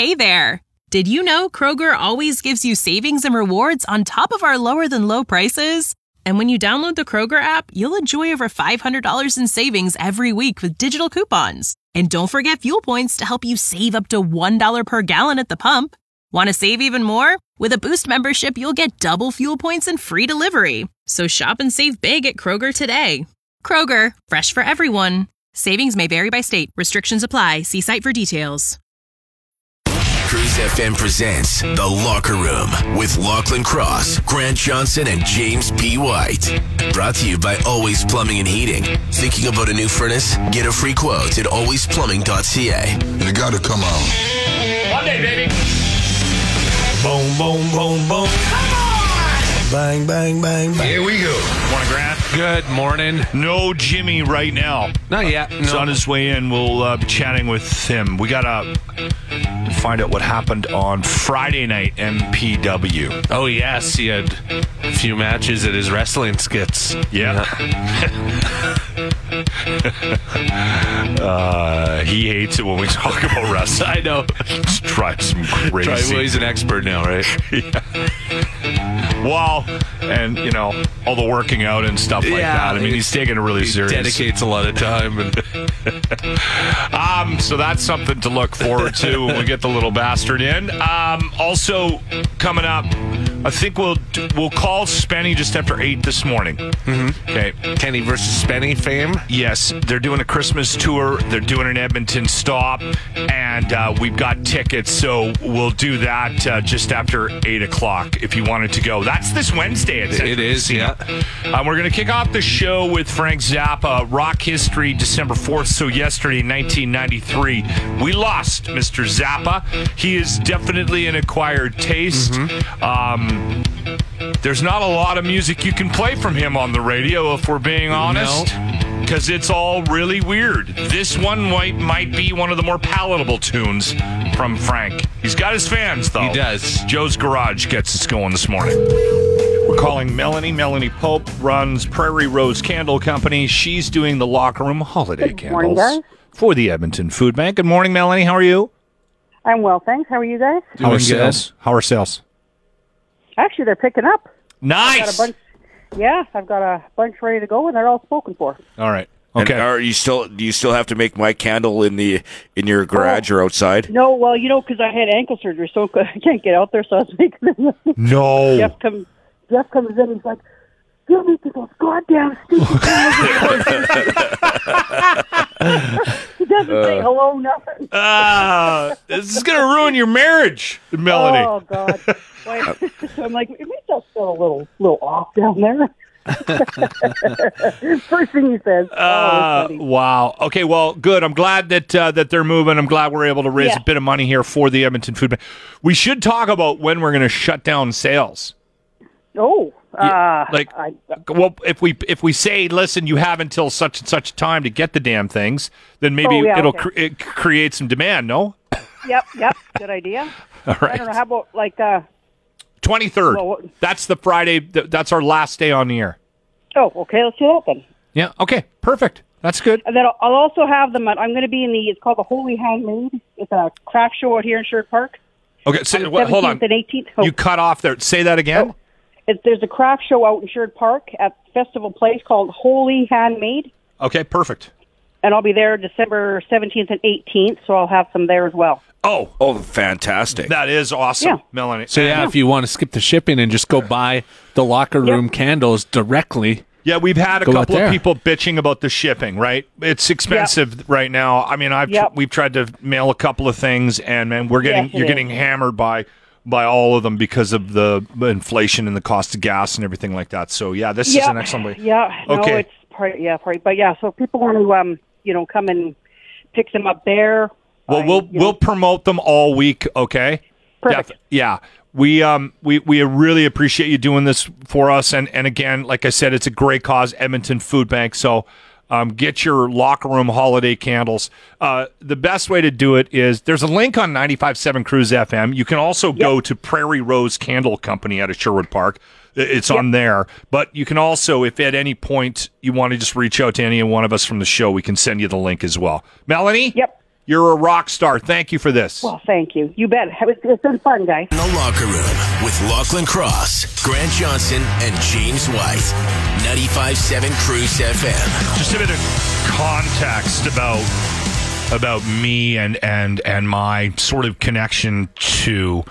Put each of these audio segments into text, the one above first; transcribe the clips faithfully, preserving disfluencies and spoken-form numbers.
Hey there! Did you know Kroger always gives you savings and rewards on top of our lower-than-low prices? And when you download the Kroger app, you'll enjoy over five hundred dollars in savings every week with digital coupons. And don't forget fuel points to help you save up to one dollar per gallon at the pump. Want to save even more? With a Boost membership, you'll get double fuel points and free delivery. So shop and save big at Kroger today. Kroger, fresh for everyone. Savings may vary by state. Restrictions apply. See site for details. Cruise F M presents The Locker Room with Lachlan Cross, Grant Johnson, and James P. White. Brought to you by Always Plumbing and Heating. Thinking about a new furnace? Get a free quote at always plumbing dot c a. You gotta come on. Monday, baby. Boom, boom, boom, boom. Come on! Bang, bang, bang, bang. Here we go. Morning, Grant. Good morning. No Jimmy right now. Not yet. No. He's on his way in. We'll uh, be chatting with him. We got to find out what happened on Friday night, M P W. Oh, yes. He had a few matches at his wrestling skits. Yeah. uh, he hates it when we talk about wrestling. I know. It drives him crazy. Well, he's an expert now, right? Yeah. Well, and, you know, all the working out and stuff like Yeah, that. I mean, he's taking it really he serious. Dedicates a lot of time. And um, so that's something to look forward to when we get the little bastard in. Um, also, coming up, I think we'll we'll call Spenny just after eight this morning. Mm-hmm. Okay. Kenny versus Spenny fame? Yes, they're doing a Christmas tour. They're doing an Edmonton stop, and uh, we've got tickets, so we'll do that uh, just after eight o'clock if you wanted to go. That's this Wednesday. At It is, yeah. Um, we're going to kick off the show with Frank Zappa, Rock History, December fourth. So yesterday, nineteen ninety-three, we lost Mister Zappa. He is definitely an acquired taste. Mm-hmm. Um, there's not a lot of music you can play from him on the radio, if we're being honest. Because it's all really weird. This one might, might be one of the more palatable tunes from Frank. He's got his fans, though. He does. Joe's Garage gets us going this morning. We're calling Melanie. Melanie Pope runs Prairie Rose Candle Company. She's doing the Locker Room holiday Good candles morning, guys. for the Edmonton Food Bank. Good morning, Melanie. How are you? I'm well, thanks. How are you guys? How are Doing sales? How are sales? Actually, they're picking up. Nice. I've got a bunch, yeah, I've got a bunch ready to go, and they're all spoken for. All right. Okay. Okay. And are you still? Do you still have to make my candle in the in your garage Oh. or outside? No, well, you know, because I had ankle surgery, so I can't get out there, so I was making them. No. Jeff comes, Jeff comes in, he's like, "Give me to those goddamn stupid candles." He doesn't say hello, nothing. Ah, this is going to ruin your marriage, Melanie. Oh God! Well, so I'm like, it makes us feel a little, little off down there. First thing he says. Uh, oh, wow. Okay, well, good. I'm glad that uh, that they're moving. I'm glad we're able to raise Yeah. a bit of money here for the Edmonton Food Bank. We should talk about when we're going to shut down sales. oh, uh, Like, I, well, if we if we say, listen, you have until such and such time to get the damn things, then maybe Oh, yeah, it'll okay. cre- it create some demand. No. yep, yep, good idea. All I don't know. right. How about like, uh, twenty-third. Well, what- That's the Friday. th- That's our last day on the air. oh, okay, let's do that then. Yeah. Okay. Perfect. That's good. And then I'll, I'll also have them. At, I'm going to be in the. It's called the Holy Handmade. It's a craft show out here in Sherwood Park. Okay. So, on the wait, hold on. seventeenth and eighteenth. Oh, You cut off there. Say that again. Oh. It, there's a craft show out in Sherwood Park at Festival Place called Holy Handmade, Okay. Perfect. and I'll be there December seventeenth and eighteenth. So I'll have some there as well. Oh, Oh, fantastic! that is awesome, Yeah. Melanie. So, yeah, if you want to skip the shipping and just go buy the locker room candles directly. Yeah, we've had a Go out couple of there. people bitching about the shipping, right? It's expensive right now. I mean, I've Yep. we've tried to mail a couple of things, and man, we're getting Yes, it you're is. getting hammered by by all of them because of the inflation and the cost of gas and everything like that. So yeah, this is Yeah, an excellent way. yeah. No, Okay. it's part. Yeah, part. But yeah, so if people want to, um, you know, come and pick them up there. Well, I- we'll you we'll know, promote them all week, okay? Perfect. Def- yeah. We um we, we really appreciate you doing this for us, and, and again, like I said, it's a great cause, Edmonton Food Bank. So um, get your locker room holiday candles. Uh, the best way to do it is there's a link on ninety-five point seven Cruise F M. You can also go to Prairie Rose Candle Company out of Sherwood Park. It's on there. But you can also, if at any point you want to just reach out to any one of us from the show, we can send you the link as well. Melanie? Yep. You're a rock star. Thank you for this. Well, thank you. You bet. It's, it's been fun, guys. In the Locker Room with Lachlan Cross, Grant Johnson, and James White. ninety-five point seven Cruise F M. Just a bit of context about about me and and and my sort of connection to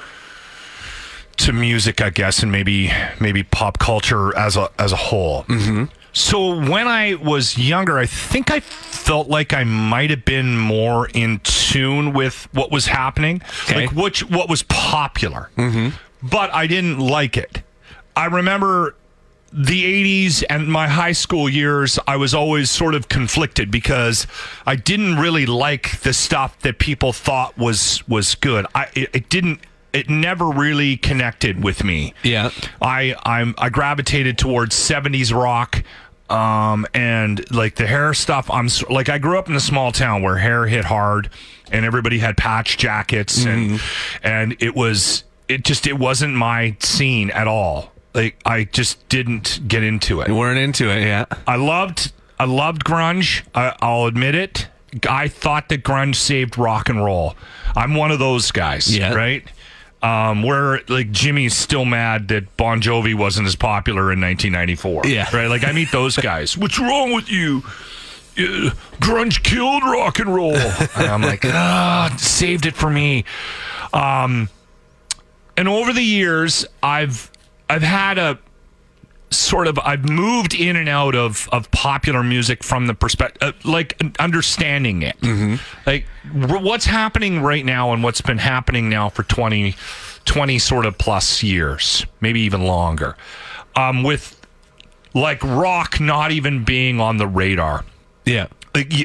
to music, I guess, and maybe maybe pop culture as a as a whole. Mm-hmm. So when I was younger, I think I felt like I might have been more in tune with what was happening, Okay. like which what was popular, Mm-hmm. but I didn't like it. I remember the eighties and my high school years, I was always sort of conflicted because I didn't really like the stuff that people thought was was good. I it, it didn't. It never really connected with me. Yeah. I I'm I gravitated towards seventies rock, um, and like the hair stuff. I'm s- like I grew up in a small town where hair hit hard, and everybody had patch jackets, and and it was it just it wasn't my scene at all. Like I just didn't get into it. You weren't into it, yeah. I loved I loved grunge. I, I'll admit it. I thought that grunge saved rock and roll. I'm one of those guys, Yeah. right? Um, where like Jimmy's still mad that Bon Jovi wasn't as popular in nineteen ninety-four. Yeah. Right? Like I meet those guys. What's wrong with you? Uh, grunge killed rock and roll. And I'm like, ah, saved it for me. Um, and over the years, I've I've had a sort of I've moved in and out of, of popular music from the perspective, uh, like understanding it. Mm-hmm. Like r- what's happening right now and what's been happening now for twenty, twenty sort of plus years, maybe even longer, um, with like rock not even being on the radar. Yeah. Like, y-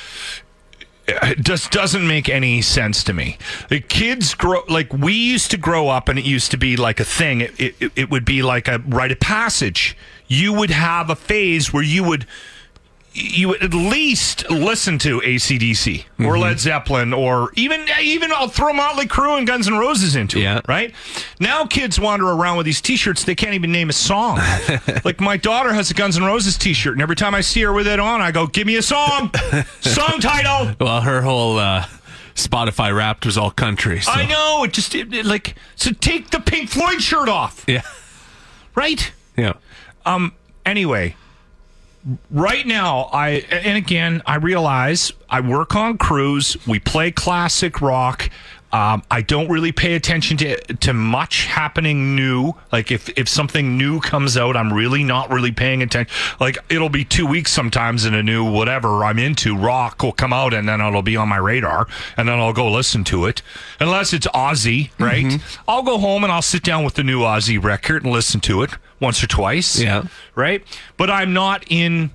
it just doesn't make any sense to me. The kids grow like we used to grow up, and it used to be like a thing. It, it it would be like a rite of passage. You would have a phase where you would you would at least listen to A C D C Mm-hmm. or Led Zeppelin, or even even I'll throw Motley Crue and Guns N' Roses into Yeah. it. Right now, kids wander around with these T-shirts. They can't even name a song. Like my daughter has a Guns N' Roses T-shirt, and every time I see her with it on, I go, "Give me a song, song title." Well, her whole uh, Spotify Wrapped was all country. So. I know it just it, it, like so. Take the Pink Floyd shirt off, Yeah. right? Yeah. Um. Anyway, right now, I and again, I realize I work on crews. We play classic rock. Um, I don't really pay attention to to much happening new. Like if, if something new comes out, I'm really not really paying attention. Like it'll be two weeks sometimes, and a new whatever I'm into rock will come out, and then it'll be on my radar, and then I'll go listen to it. Unless it's Ozzy, right? Mm-hmm. I'll go home and I'll sit down with the new Ozzy record and listen to it once or twice. Yeah. Right. But I'm not in.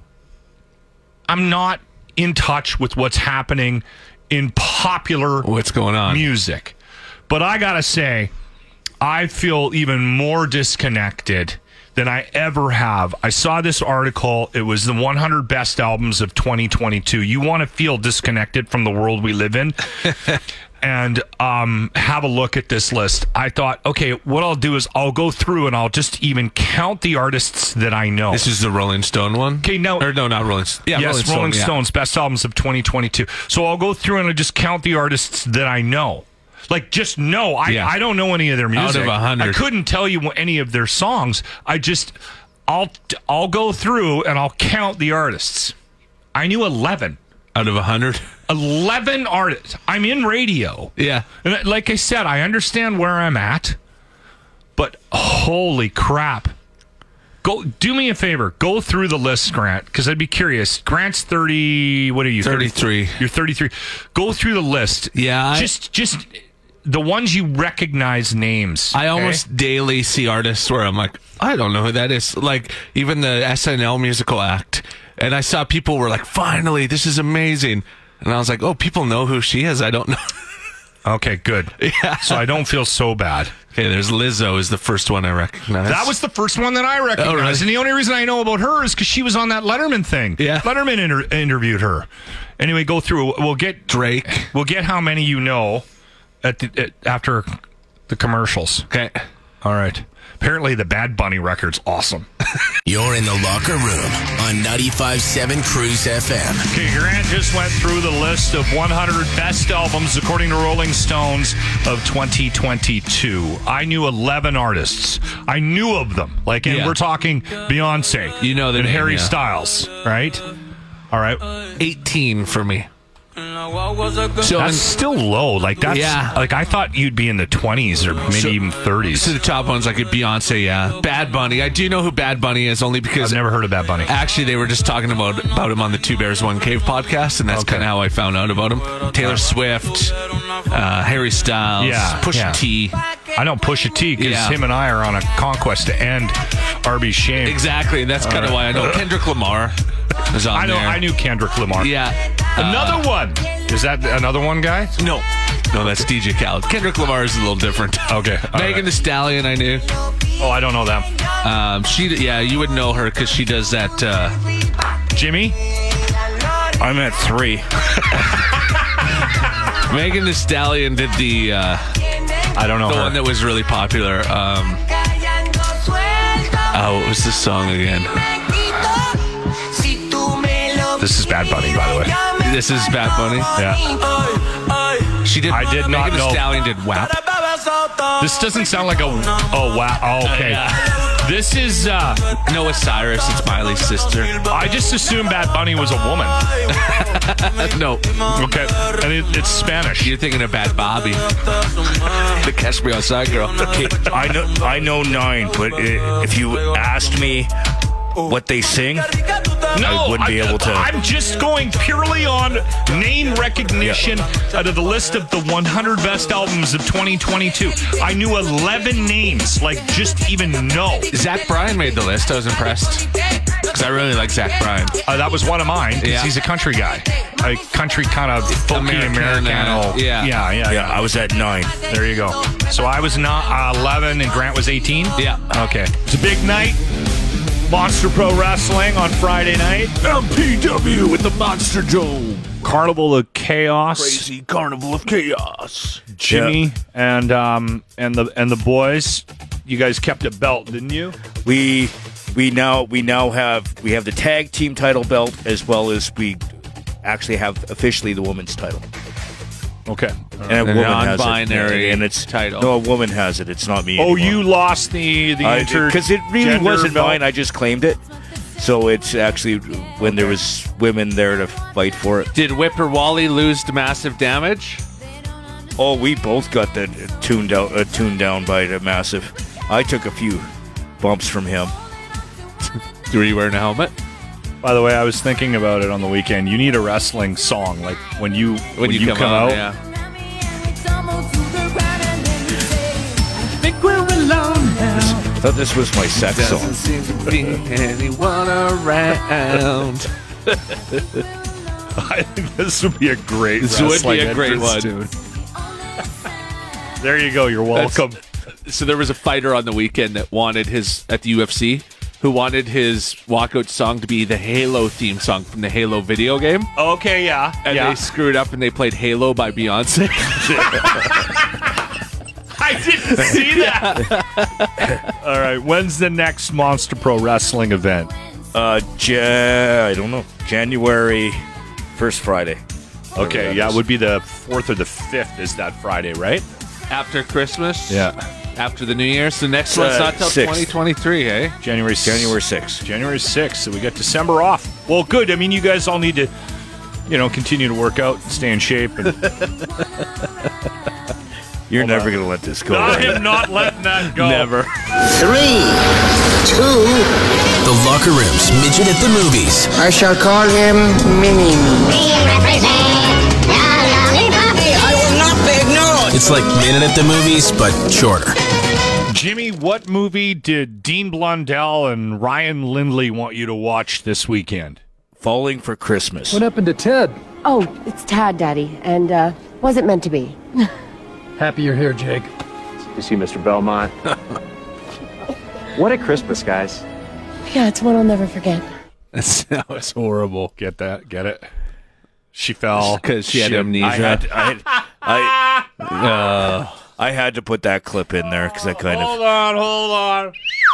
I'm not in touch with what's happening in popular What's going on? music. But I gotta say, I feel even more disconnected than I ever have. I saw this article. It was the one hundred best albums of twenty twenty-two. You want to feel disconnected from the world we live in and um, have a look at this list. I thought, okay, what I'll do is I'll go through and I'll just even count the artists that I know. This is the Rolling Stone one? Okay, no. Or no, not Rolling Stone. Yeah, yes, Rolling, Rolling Stone, Stones, best albums of twenty twenty-two. So I'll go through and I'll just count the artists that I know. Like, just know. I, Yeah. I don't know any of their music. Out of a hundred. I couldn't tell you any of their songs. I just, I'll, I'll go through and I'll count the artists. I knew eleven. Out of a hundred? eleven artists. I'm in radio. Yeah. And like I said, I understand where I'm at, but holy crap. Go do me a favor. Go through the list, Grant, because I'd be curious. Grant's thirty. What are you? thirty-three. You're thirty-three. Go through the list. Yeah. I, Just, just the ones you recognize names. I okay? almost daily see artists where I'm like, I don't know who that is. Like, even the S N L musical act. And I saw people were like, finally, this is amazing. And I was like, oh, people know who she is. I don't know. Okay, good. Yeah. So I don't feel so bad. Okay, there's Lizzo is the first one I recognize. That was the first one that I recognized. Oh, really? And the only reason I know about her is because she was on that Letterman thing. Yeah. Letterman inter- interviewed her. Anyway, go through. We'll get Drake. We'll get how many you know at the at, after the commercials. Okay. All right. Apparently the Bad Bunny record's awesome. You're in the locker room on ninety-five point seven Cruise F M. Okay, Grant just went through the list of one hundred best albums according to Rolling Stones of twenty twenty-two. I knew eleven artists. I knew of them. Like, and Yeah. we're talking Beyonce. You know the and name, Harry yeah. Styles, right? All right. eighteen for me. So That's still low. Like, that's, Yeah. like, I thought you'd be in the twenties or maybe So- even thirties. to the top ones like Beyonce, yeah. Bad Bunny. I do know who Bad Bunny is only because I've never heard of Bad Bunny. actually they were just talking about about him on the Two Bears One Cave podcast, and that's Okay. kind of how I found out about him. Taylor Swift, uh, Harry Styles, Yeah, Pusha yeah. T. I know Pusha T because Yeah. him and I are on a conquest to end R B Shame. Exactly, and that's kind of why I know Kendrick Lamar is on I know. there. I knew Kendrick Lamar. Yeah. Another one. Is that another one, guy? No. No, that's D J Khaled. Kendrick Lamar is a little different. Okay. all Megan right. Thee Stallion, I knew. Oh, I don't know them. Um, she, yeah, you would know her because she does that. Uh, Jimmy? I'm at three. Megan Thee Stallion did the uh, I don't know the her. one that was really popular. Um, oh, what was this song again? This is Bad Bunny, by the way. This is Bad Bunny. Yeah. She did. I did not Megan Thee know. Stallion did W A P. This doesn't sound like a. Oh, wow. Oh, okay. This is. uh Noah Cyrus. It's Miley's sister. I just assumed Bad Bunny was a woman. No, Okay. And it, it's Spanish. you're thinking of Bad Bobby, the Catch Me Outside girl. Okay, I know I know nine, but i if you asked me what they sing, No, I wouldn't be able to. I'm just going purely on name recognition out of the list of the one hundred best albums of twenty twenty-two. I knew eleven names, like just even know. Zach Bryan made the list. I was impressed because I really like Zach Bryan. Uh, that was one of mine because Yeah. he's a country guy, a country kind of folky American, Americano. uh, yeah. yeah, yeah, yeah, I was at nine. There you go. So I was not uh, eleven and Grant was eighteen. Yeah. Okay. It's a big night. Monster Pro Wrestling on Friday night. M P W with the Monster Joe. Carnival of Chaos. Crazy Carnival of Chaos. Jimmy and um and the and the boys. You guys kept a belt, didn't you? We we now we now have we have the tag team title belt as well as we actually have officially the women's title. Okay. And a The woman has non-binary it, and it's title. No, a woman has it. It's not me. Oh, anymore. you lost the the inter because it really gender wasn't belt? mine. I just claimed it. So it's actually when there was women there to fight for it. Did Whipper Wally lose to massive damage? Oh, we both got the tuned out, uh, tuned down by the massive. I took a few bumps from him. Were you wearing a helmet? By the way, I was thinking about it on the weekend. You need a wrestling song, like when you when, When, you, come, out, yeah. I thought this was my sex Doesn't song. seem to be anyone around. I think this would be a great This would be wrestling a great entrance one. tune. There you go. You're That's- welcome. So there was a fighter on the weekend that wanted his at the U F C who wanted his walkout song to be the Halo theme song from the Halo video game, Okay, yeah, and yeah. they screwed up and they played Halo by Beyonce. I didn't see that. All right, when's the next Monster Pro Wrestling event? Uh, ja- I don't know. January first Friday. Okay, that yeah, is. it would be the fourth or the fifth. Is that Friday, right? After Christmas, Yeah, after the New Year. So next Uh, one's not till sixth. twenty twenty-three, eh? January January sixth. January sixth. So we got December off. Well, good. I mean, you guys all need to, you know, continue to work out and stay in shape. And You're never going to let this go. I right? am not letting that go. Never. Three, two, The Locker Room's Midget at the Movies. I shall call him Mini I will not be ignored. It's like Minute at the Movies, but shorter. Jimmy, what movie did Dean Blundell and Ryan Lindley want you to watch this weekend? Falling for Christmas. What happened to Ted? Oh, it's Tad, Daddy, and uh, wasn't meant to be. Happy you're here, Jake. You see Mister Belmont? What a Christmas, guys. Yeah, it's one I'll never forget. That's, that was horrible. Get that? Get it? She fell Because she had amnesia. I had, I had, I, Uh, I had to put that clip in there because I kind hold of. on, hold on.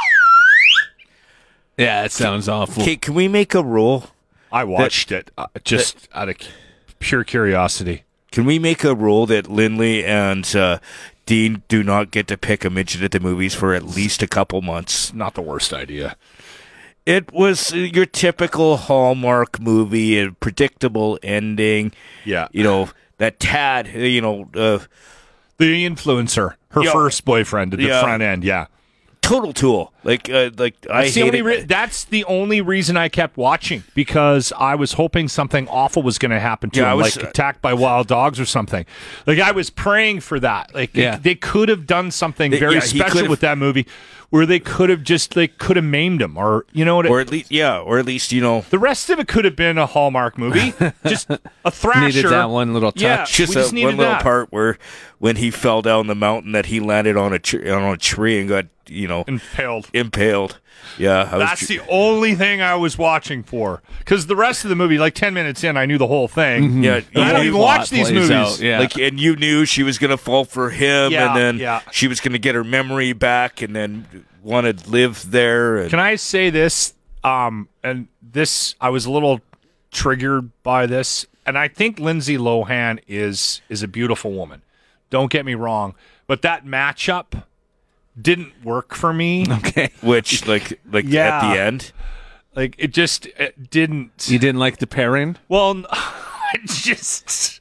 Yeah, it sounds awful. Okay, can we make a rule? I watched that, it uh, just that, out of pure curiosity. Can we make a rule that Lindley and uh, Dean do not get to pick a midget at the movies for at least a couple months? Not the worst idea. It was your typical Hallmark movie, a predictable ending. Yeah. You know, that Tad, you know. Uh, the influencer, her yeah, first boyfriend at the yeah. front end, yeah. Total tool. Like, uh, like that's I the hate only it. re- That's the only reason I kept watching, because I was hoping something awful was going to happen to yeah, him, I was, like attacked by wild dogs or something. Like, I was praying for that. Like, yeah. they could have done something They, very yeah, special with that movie, where they could have just like could have maimed him, or you know what? Or at least, yeah, or at least you know, the rest of it could have been a Hallmark movie, just a thrasher. Needed that one little touch. Yeah, just, we just a, needed one little that. part where when he fell down the mountain, that he landed on a tr- on a tree and got you know impaled. Impaled. Yeah, I that's was, the only thing I was watching for. Because the rest of the movie, like ten minutes in, I knew the whole thing. Mm-hmm. Yeah, I don't even watch these movies. Out, yeah. Like, and you knew she was gonna fall for him, Yeah, and then yeah. she was gonna get her memory back, and then want to live there. And Can I say this? Um, and this, I was a little triggered by this, and I think Lindsay Lohan is is a beautiful woman. Don't get me wrong, but that matchup didn't work for me. Okay, which like like Yeah. at the end, like it just it didn't. You didn't like the pairing? Well, I just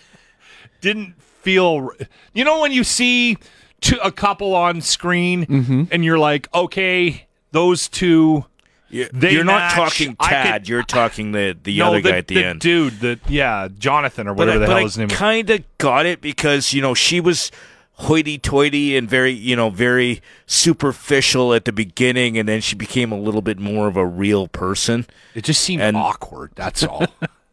didn't feel. You know when you see two, a couple on screen, mm-hmm. and you're like, okay, those two. you, They you're not match. talking I Tad. could- you're talking the the no, other the, guy at the, the end. dude, the yeah, Jonathan or But whatever I, the but hell I his name is. kind of got it because you know she was hoity-toity and very you know very superficial at the beginning, and then she became a little bit more of a real person. It just seemed And- awkward. That's all.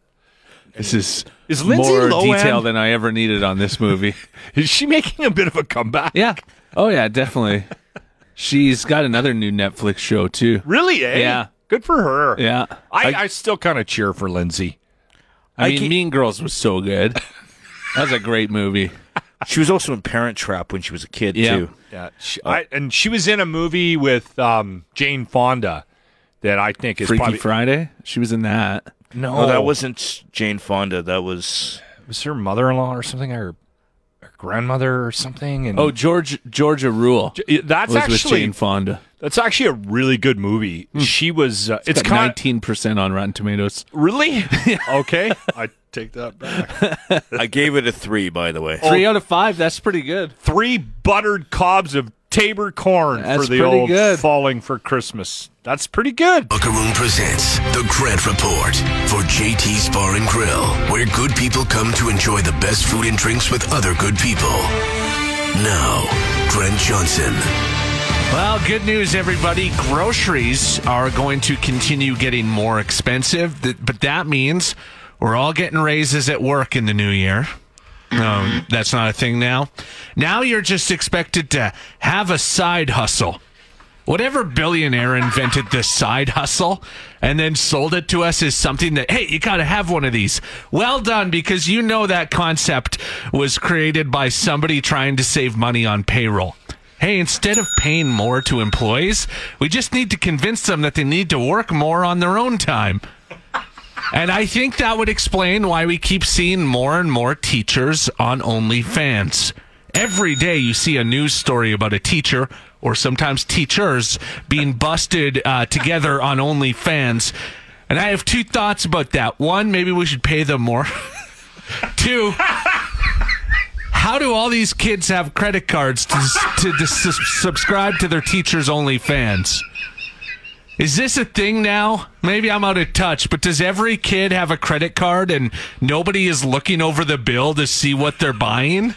This is, Is Lindsay more Lohan- detail than I ever needed on this movie. Is she making a bit of a comeback? Yeah. Oh, yeah, definitely. She's got another new Netflix show, too. Really? Eh? Yeah. Good for her. Yeah. I, I, I still kind of cheer for Lindsay. I I mean, can't- Mean Girls was so good. That was a great movie. She was also in Parent Trap when she was a kid Yeah. too. Yeah, she, I, and she was in a movie with um, Jane Fonda that I think is Freaky probably Friday? She was in that. no, Oh, that wasn't Jane Fonda. That was was her mother-in-law or something, or her grandmother or something. And Oh, George Georgia Rule that's was with actually Jane Fonda. that's actually a really good movie. She was. Uh, it's It's got kind nineteen percent on Rotten Tomatoes. really okay. I take that back. I gave it a three, by the way. Three out of five. That's pretty good. Three buttered cobs of Tabor corn That's for the pretty old good. falling for Christmas. That's pretty good. Locker Room presents The Grant Report for J T's Bar and Grill, where good people come to enjoy the best food and drinks with other good people. Now, Grant Johnson. Well, good news, everybody. Groceries are going to continue getting more expensive, th- but that means we're all getting raises at work in the new year. No, that's not a thing now. Now you're just expected to have a side hustle. Whatever billionaire invented this side hustle and then sold it to us as something that, hey, you got to have one of these. Well done, because you know that concept was created by somebody trying to save money on payroll. Hey, instead of paying more to employees, we just need to convince them that they need to work more on their own time. And I think that would explain why we keep seeing more and more teachers on OnlyFans. Every day you see a news story about a teacher, or sometimes teachers, being busted uh, together on OnlyFans. And I have two thoughts about that. One, maybe we should pay them more. Two, how do all these kids have credit cards to, to, to su- subscribe to their teachers' OnlyFans? Is this a thing now? Maybe I'm out of touch, but does every kid have a credit card and nobody is looking over the bill to see what they're buying?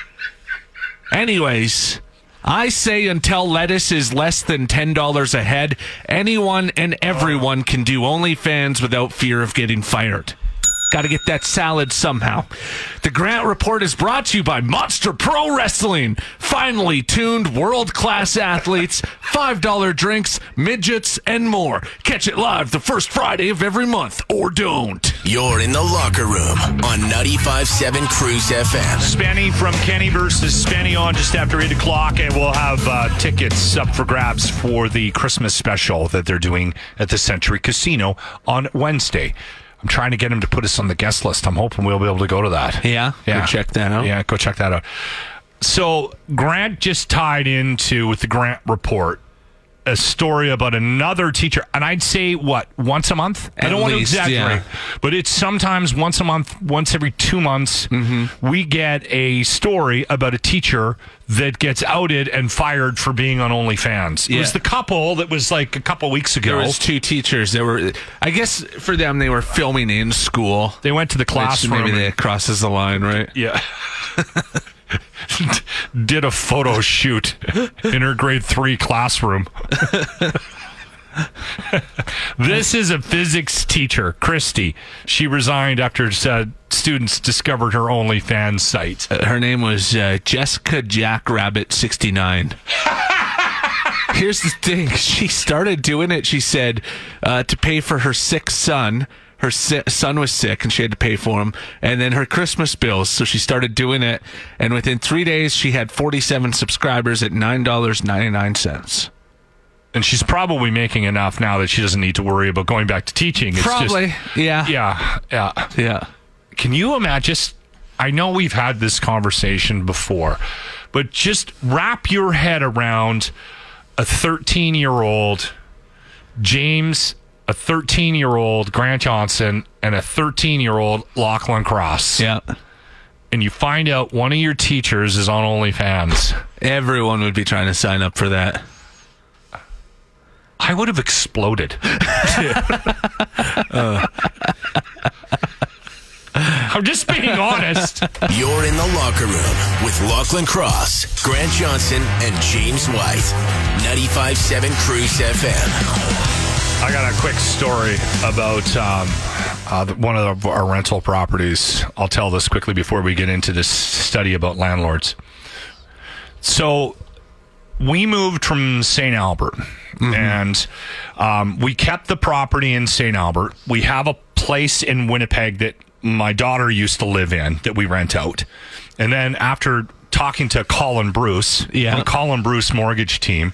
Anyways, I say until lettuce is less than ten dollars a head, anyone and everyone can do OnlyFans without fear of getting fired. Got to get that salad somehow. The Grant Report is brought to you by Monster Pro Wrestling. Finely tuned world-class athletes, five dollar drinks, midgets, and more. Catch it live the first Friday of every month, or don't. You're in the locker room on ninety-five point seven Cruise F M. Spenny from Kenny versus Spenny on just after eight o'clock, and we'll have uh, tickets up for grabs for the Christmas special that they're doing at the Century Casino on Wednesday. I'm trying to get him to put us on the guest list. I'm hoping we'll be able to go to that. Yeah? Yeah. Go check that out. Yeah, go check that out. So Grant just tied into, with the Grant Report, a story about another teacher. And I'd say, what, once a month? At I don't want to least, exaggerate. yeah. But it's sometimes once a month, once every two months, Mm-hmm. we get a story about a teacher that gets outed and fired for being on OnlyFans. It Yeah. was the couple that was like a couple weeks ago. There was two teachers that were, I guess for them, they were filming in school. They went to the classroom. Maybe and- that crosses the line, right? Yeah. Did a photo shoot in her grade three classroom. This is a physics teacher, Christy. She resigned after uh, students discovered her OnlyFans site. Uh, her name was uh, Jessica Jackrabbit sixty-nine. Here's the thing. She started doing it, she said, uh, to pay for her sick son. Her si- son was sick, and she had to pay for him. And then her Christmas bills. So she started doing it. And within three days, she had forty-seven subscribers at nine dollars and ninety-nine cents. And she's probably making enough now that she doesn't need to worry about going back to teaching. It's Probably, just, yeah. Yeah, yeah. Yeah. Can you imagine? Just, I know we've had this conversation before, but just wrap your head around a thirteen-year-old James, a thirteen-year-old Grant Johnson, and a thirteen-year-old Lachlan Cross. Yeah. And you find out one of your teachers is on OnlyFans. Everyone would be trying to sign up for that. I would have exploded. uh. I'm just being honest. You're in the locker room with Lachlan Cross, Grant Johnson, and James White. ninety-five point seven Cruise F M. I got a quick story about um, uh, one of the, our rental properties. I'll tell this quickly before we get into this study about landlords. So we moved from Saint Albert, mm-hmm. and um, we kept the property in Saint Albert. We have a place in Winnipeg that my daughter used to live in that we rent out. And then after talking to Colin Bruce, yeah. from Colin Bruce mortgage team,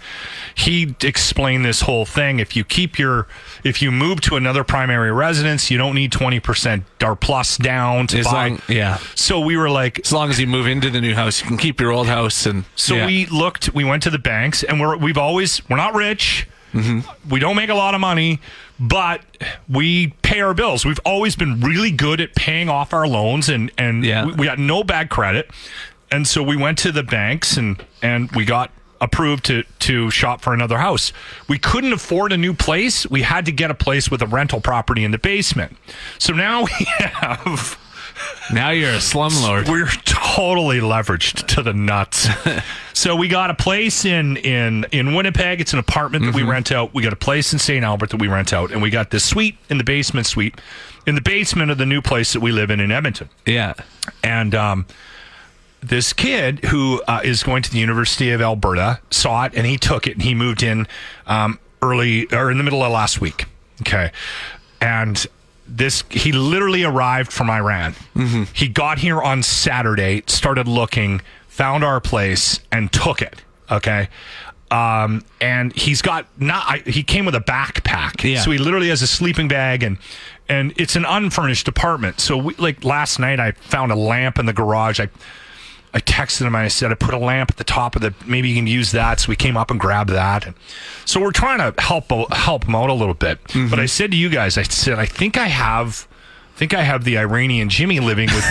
he explained this whole thing. If you keep your, if you move to another primary residence, you don't need twenty percent or plus down to as buy. Long, yeah. So we were like, as long as you move into the new house, you can keep your old house. And so yeah. we looked, we went to the banks, and we're, we've always, we're not rich. Mm-hmm. We don't make a lot of money, but we pay our bills. We've always been really good at paying off our loans, and, and yeah. we, we got no bad credit. And so we went to the banks, and, and we got approved to, to shop for another house. We couldn't afford a new place. We had to get a place with a rental property in the basement. So now we have... Now you're a slumlord. We're totally leveraged to the nuts. So we got a place in, in, in Winnipeg. It's an apartment that mm-hmm. we rent out. We got a place in Saint Albert that we rent out. And we got this suite in the basement suite in the basement of the new place that we live in in Edmonton. Yeah. And um, this kid who uh, is going to the University of Alberta saw it, and he took it, and he moved in um, early or in the middle of last week. Okay. And this, he literally arrived from Iran. Mm-hmm. He got here on Saturday, started looking, found our place, and took it. Okay. Um, and he's got not, I, he came with a backpack. Yeah. So he literally has a sleeping bag, and, and it's an unfurnished apartment. So we, like last night, I found a lamp in the garage. I, I texted him and I said, I put a lamp at the top of the, maybe you can use that. So we came up and grabbed that. And so we're trying to help, help him out a little bit. Mm-hmm. But I said to you guys, I said, I think I have, I think I have the Iranian Jimmy living with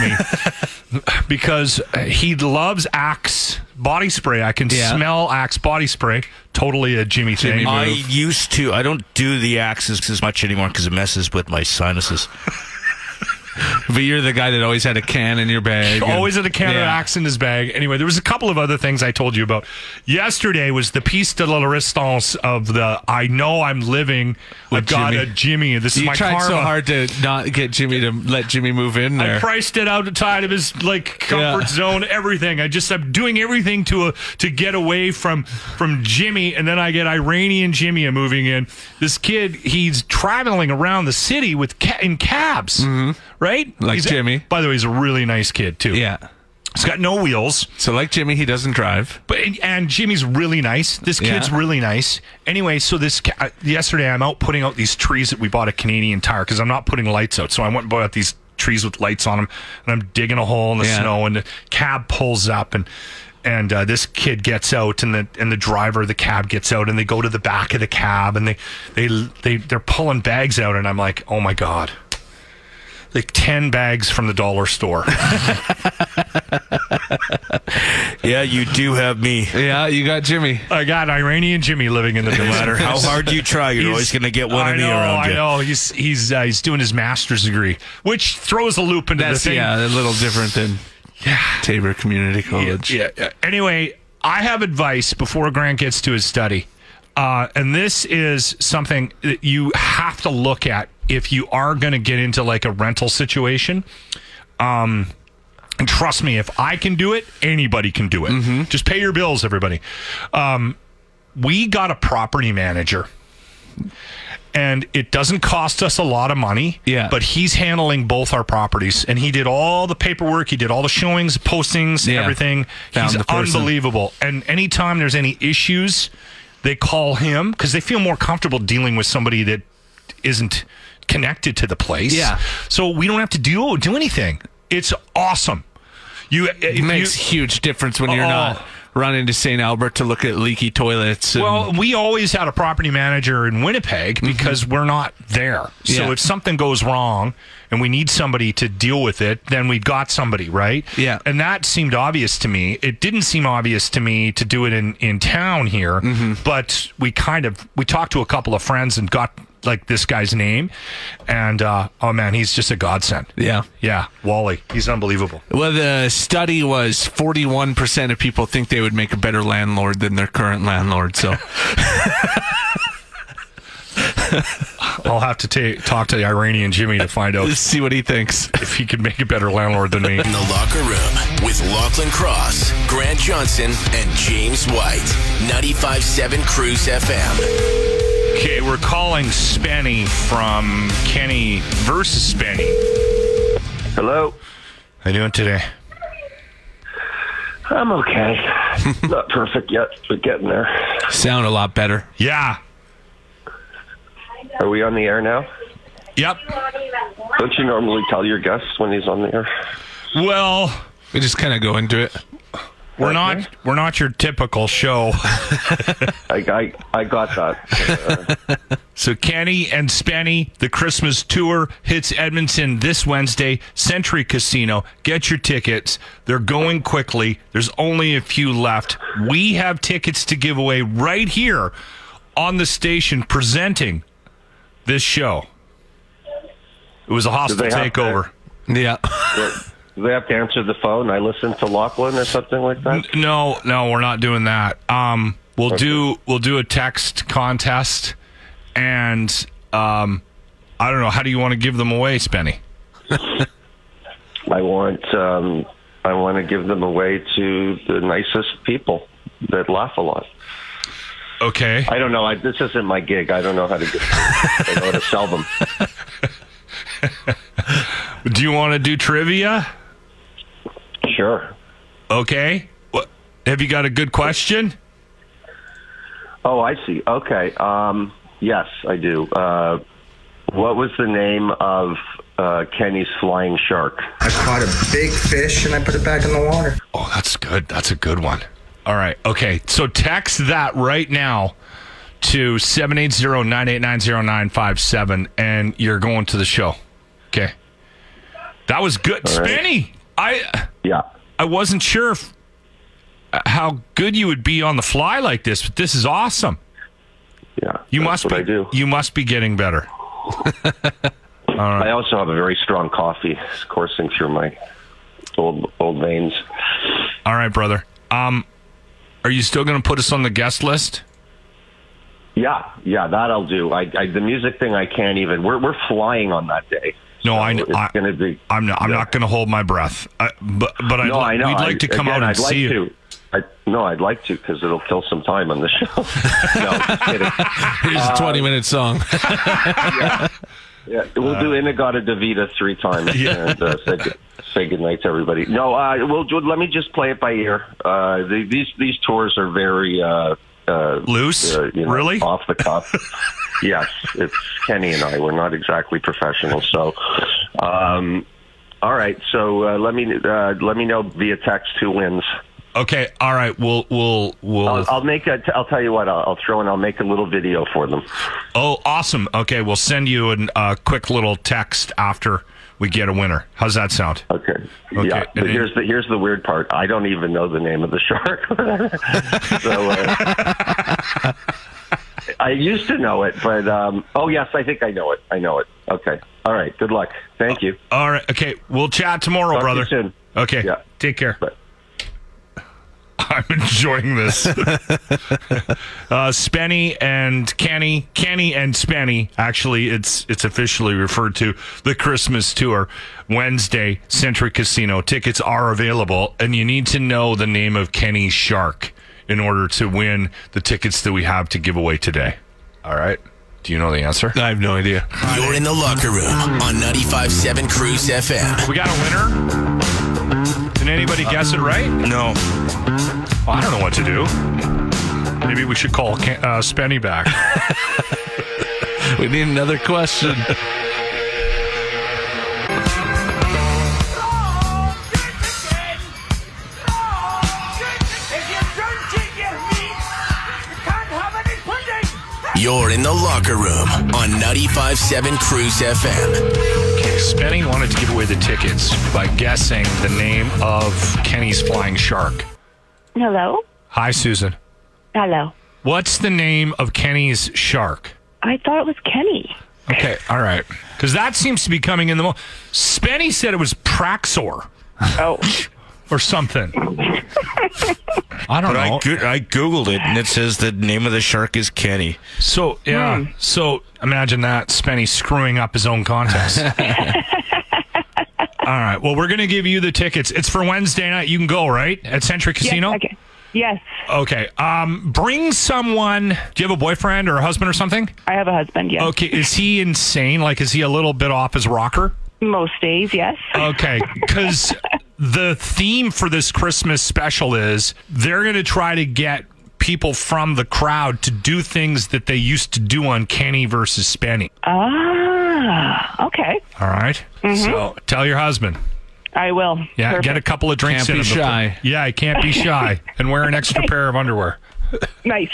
me because he loves Axe body spray. I can yeah. smell Axe body spray. Totally a Jimmy thing. Jimmy I used to. I don't do the Axes as much anymore because it messes with my sinuses. But you're the guy that always had a can in your bag. and- Always had a can of Yeah. Axe in his bag. Anyway, there was a couple of other things I told you about. Yesterday was the piece de la resistance of the I know I'm living. With I've got Jimmy. a Jimmy. This is You my tried karma. so hard to not get Jimmy to let Jimmy move in there. I priced it outside of his like comfort Yeah. zone, everything. I just I'm doing everything to a, to get away from from Jimmy, and then I get Iranian Jimmy moving in. This kid, he's traveling around the city with ca- in cabs, right? Like He's a- Jimmy. by the way, he's a really nice kid too. Yeah. He's got no wheels. So like Jimmy, he doesn't drive. But and Jimmy's really nice. This kid's Yeah. really nice. Anyway, so this ca- yesterday I'm out putting out these trees that we bought at Canadian Tire because I'm not putting lights out. So I went and bought these trees with lights on them, and I'm digging a hole in the Yeah. snow, and the cab pulls up, and and uh, this kid gets out, and the and the driver of the cab gets out, and they go to the back of the cab, and they they they they're pulling bags out, and I'm like, oh my god. Like ten bags from the dollar store. Yeah, you do have me. Yeah, you got Jimmy. I got Iranian Jimmy living in the No basement. matter how hard you try, you're He's- always going to get one I of me know, around you. I know. He's he's uh, he's doing his master's degree, which throws a loop into That's the thing. yeah, a little different than Tabor Community College. Yeah, yeah. Anyway, I have advice before Grant gets to his study. Uh, and this is something that you have to look at if you are going to get into like a rental situation. Um, and trust me, if I can do it, anybody can do it. Mm-hmm. Just pay your bills, everybody. Um, we got a property manager. And it doesn't cost us a lot of money, yeah. but he's handling both our properties. And he did all the paperwork. He did all the showings, postings, Yeah. everything. Found he's the person. unbelievable. And anytime there's any issues, they call him because they feel more comfortable dealing with somebody that isn't connected to the place. Yeah. So we don't have to do, do anything. It's awesome. You It makes you, huge difference when you're Oh. not running to Saint Albert to look at leaky toilets. And, Well, we always had a property manager in Winnipeg because we're not there. So Yeah. if something goes wrong and we need somebody to deal with it, then we've got somebody, right? Yeah. And that seemed obvious to me. It didn't seem obvious to me to do it in, in town here, but we kind of, we talked to a couple of friends and got like this guy's name. And, uh, oh man, he's just a godsend. yeah. Yeah. Wally. He's unbelievable. Well, the study was forty-one percent of people think they would make a better landlord than their current landlord. So I'll have to ta- talk to the Iranian Jimmy to find out let's see what he thinks. if he could make a better landlord than me. In the Locker Room with Lachlan Cross, Grant Johnson, and James White. ninety-five point seven Cruise F M. Okay, we're calling Spenny from Kenny versus Spenny. Hello. How you doing today? I'm okay. Not perfect yet, but getting there. Sound a lot better. Yeah. Are we on the air now? Yep. Don't you normally tell your guests when he's on the air? Well, we just kind of go into it. We're not we're not your typical show. I, I I got that. Uh, So Kenny and Spenny, the Christmas tour hits Edmonton this Wednesday, Century Casino. Get your tickets. They're going quickly. There's only a few left. We have tickets to give away right here on the station presenting this show. It was a hostile Do they have takeover. Yeah. Do they have to answer the phone? I listen to Lachlan or something like that? N- No, no, we're not doing that. Um, we'll Okay. do we'll do a text contest, and um, I don't know. How do you want to give them away, Spenny? I want um, I want to give them away to the nicest people that laugh a lot. Okay. I don't know. I, this isn't my gig. I don't know how to get. I know how to sell them. Do you want to do trivia? Sure. Okay. What, have you got a good question? Oh, I see. Okay. Um, yes, I do. Uh, what was the name of uh, Kenny's flying shark? I caught a big fish and I put it back in the water. Oh, that's good. That's a good one. All right. Okay. So text that right now to seven eight zero, nine eight nine, zero nine five seven, and you're going to the show. Okay. That was good. All right. Spenny, I yeah. I wasn't sure if, how good you would be on the fly like this, but this is awesome. Yeah. You that's must what be I do. you must be getting better. I also have a very strong coffee coursing through my old old veins. All right, brother. Um, are you still going to put us on the guest list? Yeah, yeah, that I'll do. I, I the music thing I can't even. We're we're flying on that day. No, so I, it's I gonna be. I'm not. I'm yeah. not going to hold my breath. I, but but I'd, no, I know. we'd like to come I, out again, and I'd like see you. To. I, no, I'd like to because it'll kill some time on the show. No, just kidding. Here's a twenty-minute song. yeah, yeah, we'll do Inagata Davida three times Yeah. and uh, say, good- say goodnight to everybody. No, uh, we'll let me just play it by ear. Uh, the, these these tours are very uh, uh, loose, uh, you know, really off the cuff. Yes, it's Kenny and I. We're not exactly professional, so. Um, all right, so uh, let me uh, let me know via text who wins. Okay, all right. We'll we'll we'll. I'll, I'll make a. I'll tell you what. I'll, I'll throw in. I'll make a little video for them. Oh, awesome. Okay, we'll send you a uh, quick little text after we get a winner. How's that sound? Okay. Okay, Yeah. But and here's the here's the weird part. I don't even know the name of the shark. so. Uh, I used to know it, but um, oh yes, I think I know it. I know it. Okay. All right. Good luck. Thank you. All right. Okay, we'll chat tomorrow, Talk to brother. you soon. Okay. Yeah. Take care. Bye. I'm enjoying this. uh, Spenny and Kenny, Kenny and Spenny. Actually, it's it's officially referred to the Christmas tour. Wednesday, Century Casino. Tickets are available, and you need to know the name of Kenny's shark in order to win the tickets that we have to give away today. All right. Do you know the answer? I have no idea. You're in the locker room on ninety-five point seven Cruise F M. We got a winner? Did anybody guess it right? No. Well, I don't know what to do. Maybe we should call Ken- uh, Spenny back. We need another question. You're in the locker room on ninety-five point seven Cruise F M. Okay, Spenny wanted to give away the tickets by guessing the name of Kenny's flying shark. Hello? Hi, Susan. Hello. What's the name of Kenny's shark? I thought it was Kenny. Okay, all right. Because that seems to be coming in the mo- Spenny said it was Praxor. Oh. Or something. I don't but know. I, go- I Googled it, and it says the name of the shark is Kenny. So, yeah. Hmm. So, imagine that. Spenny screwing up his own contest. All right. Well, we're going to give you the tickets. It's for Wednesday night. You can go, right? At Century Casino? Yes, okay. Yes. Okay. Um, bring someone. Do you have a boyfriend or a husband or something? I have a husband, yes. Okay. Is he insane? Like, is he a little bit off his rocker? Most days, yes. Okay. Because the theme for this Christmas special is they're going to try to get people from the crowd to do things that they used to do on Kenny versus Spenny. Ah, okay. All right. Mhm. So tell your husband. I will. Yeah, Perfect. get a couple of drinks Can't in be him before- shy. Yeah, he can't be shy. And wear an extra pair of underwear. Nice.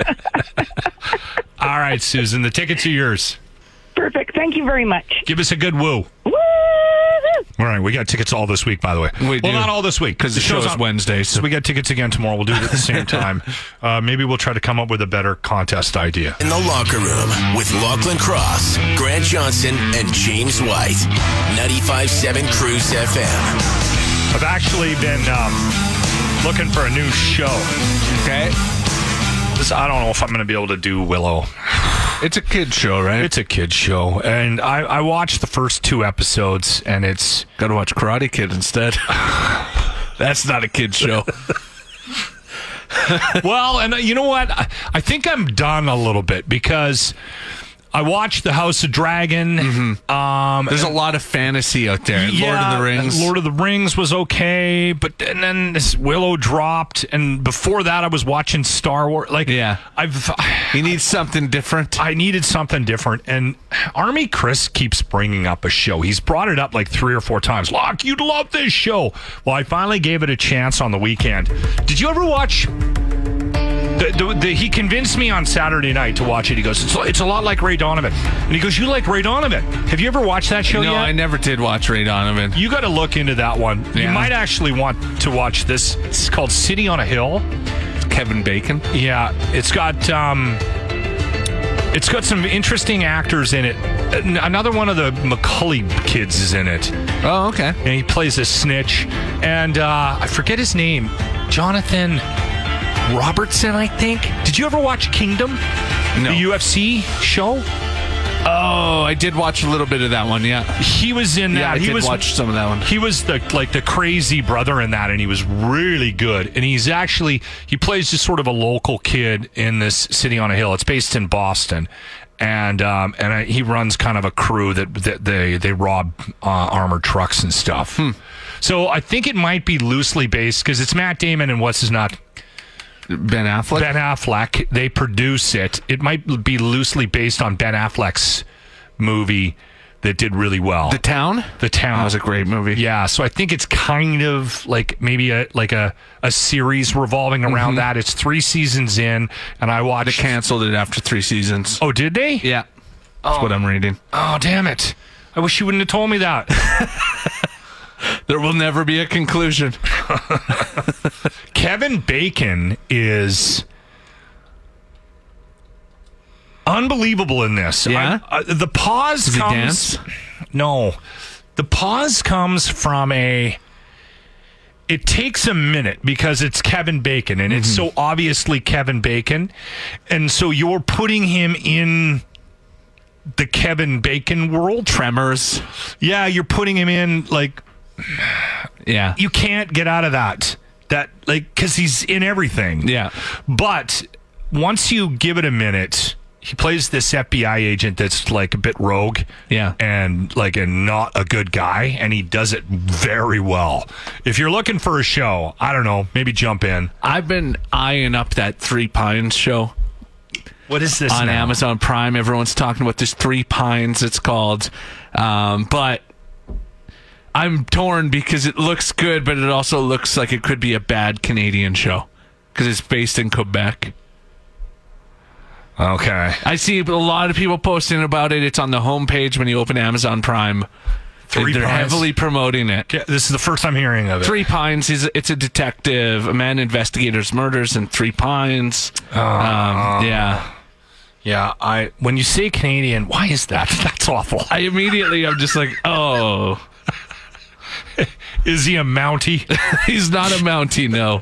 All right, Susan, the tickets are yours. Perfect. Thank you very much. Give us a good woo. Woo! All right, we got tickets all this week, by the way. We well, do. not all this week. Because the show's on Wednesday. So we got tickets again tomorrow. We'll do it at the same time. Uh, maybe we'll try to come up with a better contest idea. In the locker room with Lachlan Cross, Grant Johnson, and James White. ninety-five point seven Cruise F M. I've actually been um, looking for a new show. Okay. This, I don't know if I'm going to be able to do Willow. It's a kid show, right? It's a kid show. And I, I watched the first two episodes, and it's... Got to watch Karate Kid instead. That's not a kid show. Well, and you know what? I, I think I'm done a little bit because I watched The House of Dragon. Mm-hmm. Um, There's a lot of fantasy out there. yeah, Lord of the Rings. Lord of the Rings was okay, but and then this Willow dropped, and before that I was watching Star Wars. Like, yeah, I've you need something different. I needed something different, and Army Chris keeps bringing up a show. He's brought it up like three or four times. Look, you'd love this show. Well, I finally gave it a chance on the weekend. Did you ever watch? The, the, the, he convinced me on Saturday night to watch it. He goes, it's, it's a lot like Ray Donovan. And he goes, you like Ray Donovan. Have you ever watched that show no, yet? I never did watch Ray Donovan. You got to look into that one. Yeah. You might actually want to watch this. It's called City on a Hill. Kevin Bacon. Yeah, it's got um, it's got some interesting actors in it. N- Another one of the McCulley kids is in it. Oh, okay. And he plays a snitch. And uh, I forget his name. Jonathan Robertson, I think. Did you ever watch Kingdom? No. The U F C show? Oh, I did watch a little bit of that one, yeah. He was in that. Yeah, I he did was, watch some of that one. He was the like the crazy brother in that, and he was really good. And he's actually, he plays just sort of a local kid in this city on a hill. It's based in Boston. And um, and I, he runs kind of a crew that, that they, they rob uh, armored trucks and stuff. Hmm. So I think it might be loosely based, because it's Matt Damon and what's his not... Ben Affleck? Ben Affleck. They produce it. It might be loosely based on Ben Affleck's movie that did really well. The Town? The Town. That was a great movie. Yeah, so I think it's kind of like maybe a like a, a series revolving around Mm-hmm. that. It's three seasons in, and I watched... They canceled it after three seasons. Oh, did they? Yeah. That's oh. what I'm reading. Oh, damn it. I wish you wouldn't have told me that. There will never be a conclusion. Kevin Bacon is unbelievable in this. Yeah? I, uh, the pause Does he comes... dance? No. The pause comes from a... It takes a minute because it's Kevin Bacon, and mm-hmm. it's so obviously Kevin Bacon. And so you're putting him in the Kevin Bacon world. Tremors. Yeah, you're putting him in, like... Yeah. You can't get out of that. That, like, because he's in everything. Yeah. But once you give it a minute, he plays this F B I agent that's, like, a bit rogue. Yeah. And, like, a not a good guy, and he does it very well. If you're looking for a show, I don't know, maybe jump in. I've been eyeing up that Three Pines show. What is this on now? Amazon Prime? Everyone's talking about this Three Pines, it's called. Um, but I'm torn because it looks good, but it also looks like it could be a bad Canadian show because it's based in Quebec. Okay. I see a lot of people posting about it. It's on the homepage when you open Amazon Prime. Three They're Pines. heavily promoting it. Okay, this is the first I'm hearing of it. Three Pines, is it's a detective. A man investigates murders in Three Pines. Uh, um, yeah. Yeah, I. When you say Canadian, why is that? That's awful. I immediately, I'm just like, oh... Is he a Mountie? He's not a Mountie, no.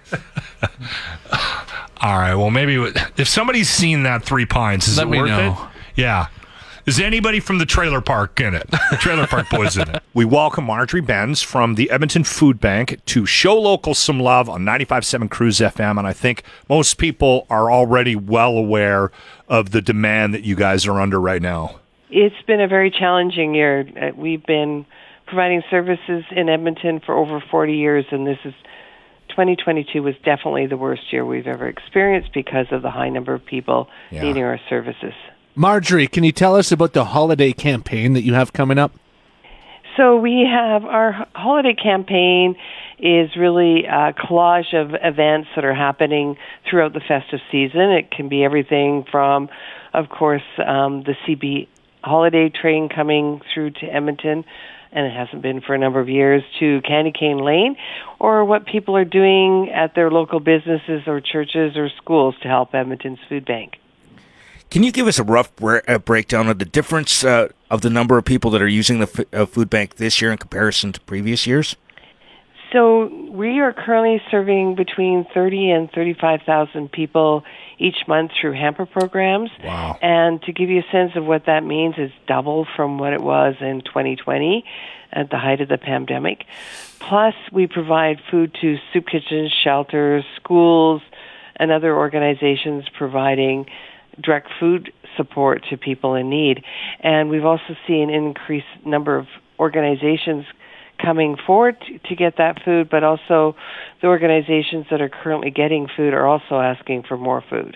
All right, well, maybe if somebody's seen that Three Pines, is Let it me worth know. it? Yeah. Is anybody from the trailer park in it? The trailer park boys in it. We welcome Marjorie Benz from the Edmonton Food Bank to show locals some love on ninety-five point seven Cruise F M, and I think most people are already well aware of the demand that you guys are under right now. It's been a very challenging year. Uh, We've been providing services in Edmonton for over forty years, and this is twenty twenty-two was definitely the worst year we've ever experienced because of the high number of people Yeah. needing our services. Marjorie, can you tell us about the holiday campaign that you have coming up? So we have our holiday campaign is really a collage of events that are happening throughout the festive season. It can be everything from, of course, um, the C B holiday train coming through to Edmonton, and it hasn't been for a number of years, to Candy Cane Lane, or what people are doing at their local businesses or churches or schools to help Edmonton's food bank. Can you give us a rough bre- uh, breakdown of the difference uh, of the number of people that are using the f- uh, food bank this year in comparison to previous years? So we are currently serving between thirty and thirty-five thousand people each month through hamper programs. Wow. And to give you a sense of what that means, it's double from what it was in twenty twenty at the height of the pandemic. Plus, we provide food to soup kitchens, shelters, schools, and other organizations providing direct food support to people in need. And we've also seen an increased number of organizations coming forward to, to get that food, but also the organizations that are currently getting food are also asking for more food.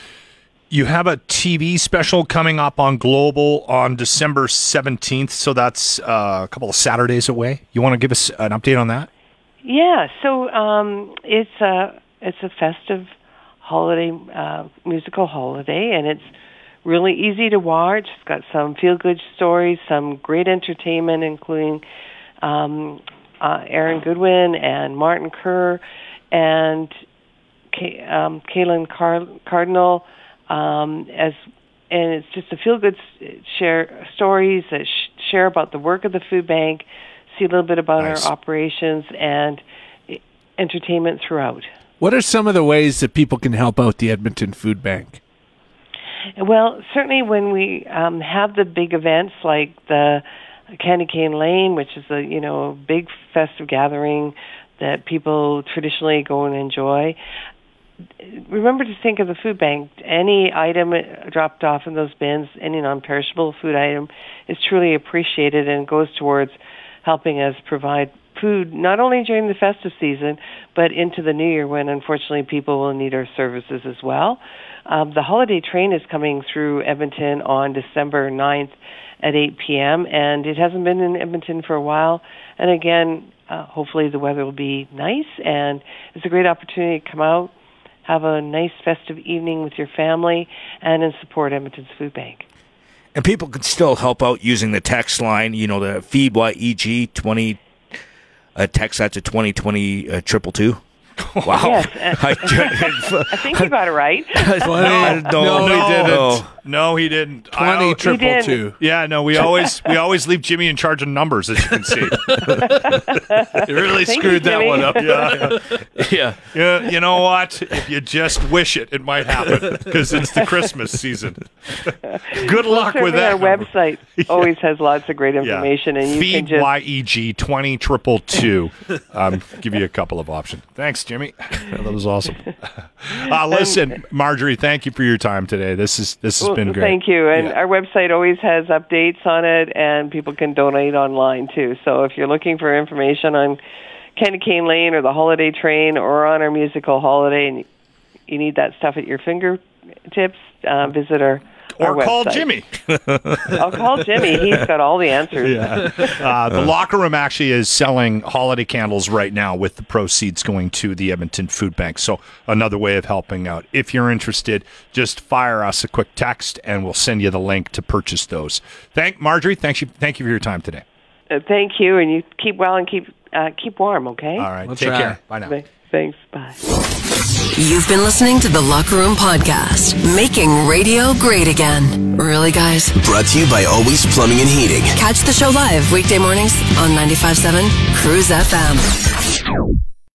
You have a T V special coming up on Global on December seventeenth, so that's uh, a couple of Saturdays away. You want to give us an update on that? Yeah, so um, it's a it's a festive holiday uh, musical holiday, and it's really easy to watch. It's got some feel good stories, some great entertainment, including um, uh, Aaron Goodwin and Martin Kerr and K- um, Kaylin Car- Cardinal, um, as and it's just a feel-good share stories that sh- share about the work of the food bank, see a little bit about Nice. our operations, and entertainment throughout. What are some of the ways that people can help out the Edmonton Food Bank? Well, certainly when we um, have the big events like the Candy Cane Lane, which is a you know big festive gathering that people traditionally go and enjoy. Remember to think of the food bank. Any item dropped off in those bins, any non-perishable food item, is truly appreciated and goes towards helping us provide food not only during the festive season, but into the new year when unfortunately people will need our services as well. Um, the holiday train is coming through Edmonton on December ninth at eight p.m., and it hasn't been in Edmonton for a while. And again, uh, hopefully the weather will be nice, and it's a great opportunity to come out, have a nice festive evening with your family, and in support Edmonton's Food Bank. And people can still help out using the text line, you know, the feed Y E G twenty, uh, text that to twenty twenty uh, triple two. Wow. Yes. I, I think you got it right. no, no, no, he didn't. No, he didn't. Twenty I- triple did. two. Yeah, no, we always we always leave Jimmy in charge of numbers, as you can see. You really Thank screwed you, that Jimmy. one up. Yeah, Yeah. yeah. You know what? If you just wish it, it might happen because it's the Christmas season. Good luck with Certainly that. our number. website always has lots of great information, and you Feed can just Y E G twenty triple two. Um, give you a couple of options. Thanks, Jimmy. That was awesome. Uh, listen, Marjorie, thank you for your time today. This is this has Well, been great. Thank you. And Yeah. our website always has updates on it, and people can donate online too. So if you're looking for information on Candy Cane Lane or the Holiday Train or on our musical Holiday, and you need that stuff at your fingertips, uh, visit our Or our call website. Jimmy. I'll call Jimmy. He's got all the answers. Yeah. Uh, the Locker Room actually is selling holiday candles right now with the proceeds going to the Edmonton Food Bank. So another way of helping out. If you're interested, just fire us a quick text and we'll send you the link to purchase those. Thank Marjorie. Thank you. Thank you for your time today. Uh, thank you, and you keep well and keep uh, keep warm. Okay. All right. We'll Take try. care. Bye now. Th- Thanks. Bye. You've been listening to the Locker Room Podcast, making radio great again. Really, guys? Brought to you by Always Plumbing and Heating. Catch the show live weekday mornings on ninety-five point seven Cruise F M.